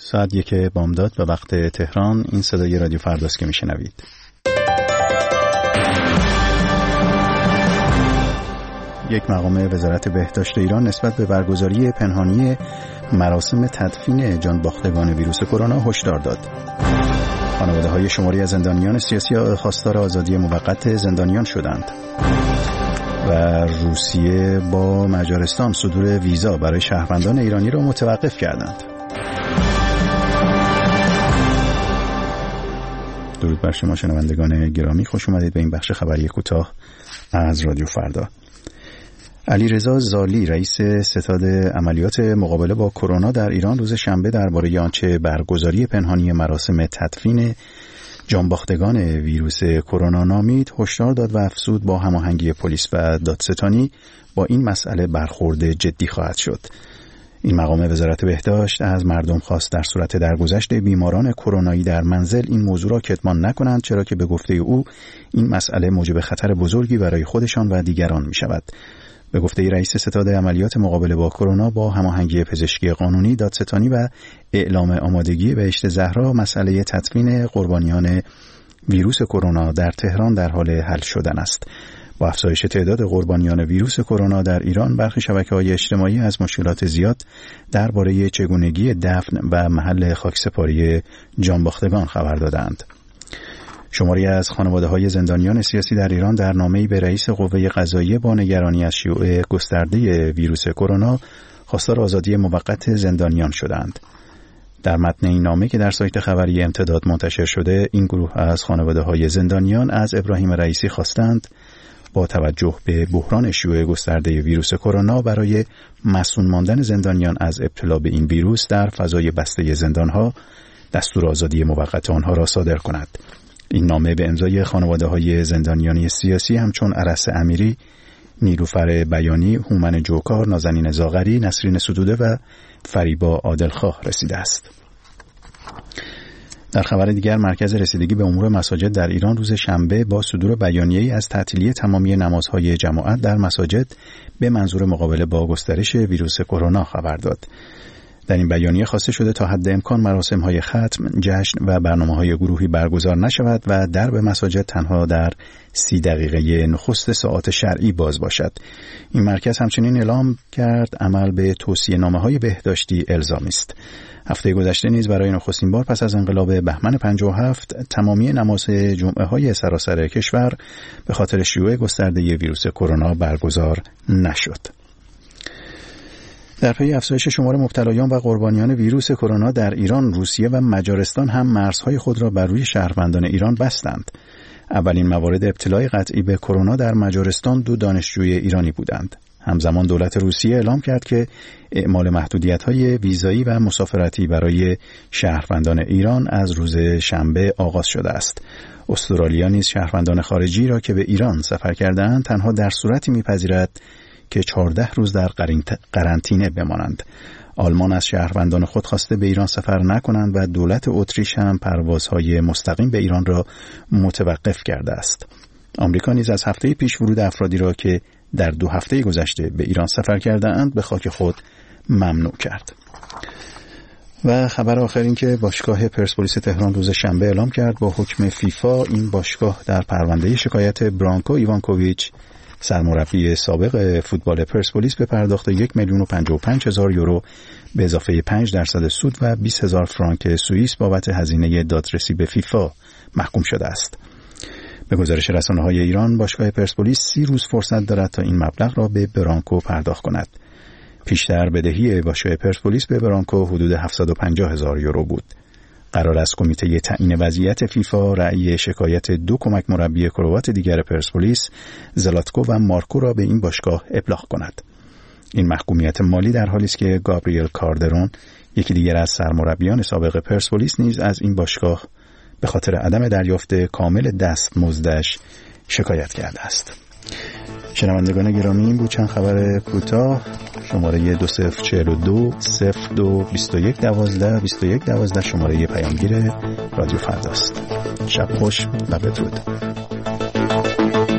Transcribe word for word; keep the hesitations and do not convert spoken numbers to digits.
ساعت یک بامداد به وقت تهران. این صدای رادیو فرداست که میشنوید. یک مقام وزارت بهداشت ایران نسبت به برگزاری پنهانی مراسم تدفین جانباختگان ویروس کرونا هشدار داد. خانواده‌های شماری از زندانیان سیاسی خواستار آزادی موقت زندانیان شدند و روسیه با مجارستان صدور ویزا برای شهروندان ایرانی را متوقف کردند. درود بر شما شنوندگان گرامی، خوش اومدید به این بخش خبری کوتاه از رادیو فردا. علیرضا زالی رئیس ستاد عملیات مقابله با کرونا در ایران روز شنبه درباره آنچه برگزاری پنهانی مراسم تدفین جانباختگان ویروس کرونا نامید هشدار داد و افزود با هماهنگی پلیس و دادستانی با این مسئله برخورد جدی خواهد شد. این مقام وزارت بهداشت از مردم خواست در صورت درگذشت بیماران کرونایی در منزل این موضوع را کتمان نکنند، چرا که به گفته او این مسئله موجب خطر بزرگی برای خودشان و دیگران می شود. به گفته رئیس ستاد عملیات مقابله با کرونا با هماهنگی پزشکی قانونی، دادستانی و اعلام آمادگی بهشت زهرا مسئله تدفین قربانیان ویروس کرونا در تهران در حال حل شدن است. با افزایش تعداد قربانیان ویروس کرونا در ایران، برخی شبکه‌های اجتماعی از مشکلات زیاد درباره چگونگی دفن و محل خاکسپاری جانباختگان خبر دادند. شماری از خانواده‌های زندانیان سیاسی در ایران در نامه‌ای به رئیس قوه قضاییه با نگرانی از شیوع گسترده ویروس کرونا خواستار آزادی موقت زندانیان شدند. در متن این نامه که در سایت خبری امتداد منتشر شده، این گروه از خانواده‌های زندانیان از ابراهیم رئیسی خواستند با توجه به بحران شیوع گسترده ویروس کرونا برای مسئول ماندن زندانیان از ابتلا به این ویروس در فضای بسته زندان‌ها دستور آزادی موقت آنها را صادر کند. این نامه به امضای خانواده‌های زندانیان سیاسی همچون عرس امیری، نیلوفر بیانی، هومن جوکار، نازنین زاغری، نسرین ستوده و فریبا عادلخواه رسیده است. در خبر دیگر، مرکز رسیدگی به امور مساجد در ایران روز شنبه با صدور بیانیه‌ای از تعطیلی تمامی نمازهای جماعت در مساجد به منظور مقابله با گسترش ویروس کرونا خبر داد. در این بیانیه خواسته شده تا حد امکان مراسم‌های ختم، جشن و برنامه‌های گروهی برگزار نشود و درب مساجد تنها در سی دقیقه نخست ساعات شرعی باز باشد. این مرکز همچنین اعلام کرد عمل به توصیه‌نامه‌های بهداشتی الزامی است. هفته گذشته نیز برای نخستین بار پس از انقلاب بهمن پنجاه و هفت تمامی نماز جمعه‌های سراسر کشور به خاطر شیوع گسترده ویروس کرونا برگزار نشد. در پی افزایش شمار مبتلایان و قربانیان ویروس کرونا در ایران، روسیه و مجارستان هم مرزهای خود را بر روی شهروندان ایران بستند. اولین موارد ابتلای قطعی به کرونا در مجارستان دو دانشجوی ایرانی بودند. همزمان دولت روسیه اعلام کرد که اعمال محدودیت‌های ویزایی و مسافرتی برای شهروندان ایران از روز شنبه آغاز شده است. استرالیا نیز شهروندان خارجی را که به ایران سفر کرده‌اند تنها در صورتی می‌پذیرد که چهارده روز در قرنطینه بمانند. آلمان از شهروندان خود خواسته به ایران سفر نکنند و دولت اتریش هم پروازهای مستقیم به ایران را متوقف کرده است. آمریکا نیز از هفته پیش ورود افرادی را که در دو هفته گذشته به ایران سفر کرده‌اند به خاک خود ممنوع کرد. و خبر آخر این که باشگاه پرسپولیس تهران روز شنبه اعلام کرد با حکم فیفا این باشگاه در پرونده شکایت برانکو ایوانکوویچ سرمربی سابق فوتبال پرسپولیس به پرداخت یک میلیون و پنجاه و پنج هزار یورو به اضافه پنج درصد سود و بیست هزار فرانک سوئیس بابت هزینه دادرسی به فیفا محکوم شده است. به گزارش رسانه‌های ایران، باشگاه پرسپولیس سی روز فرصت دارد تا این مبلغ را به برانکو پرداخت کند. پیشتر بدهی باشگاه پرسپولیس به برانکو حدود هفتصد و پنجاه هزار یورو بود. قرار است کمیته تعیین وضعیت فیفا رأی شکایت دو کمک مربی کروات دیگر پرسپولیس، زلاتکو و مارکو را به این باشگاه ابلاغ کند. این محکومیت مالی در حالی است که گابریل کاردرون، یکی دیگر از سرمربیان سابق پرسپولیس، نیز از این باشگاه به خاطر عدم دریافت کامل دستمزدش شکایت کرده است. شنوندگان گرامی، این بود چند خبر کوتاه. شماره دو صفر چهل و دو صفر دو بیست و یک دوازده بیست و یک دوازده شماره پیامگیر رادیو فرداست. شب خوش و بدرود.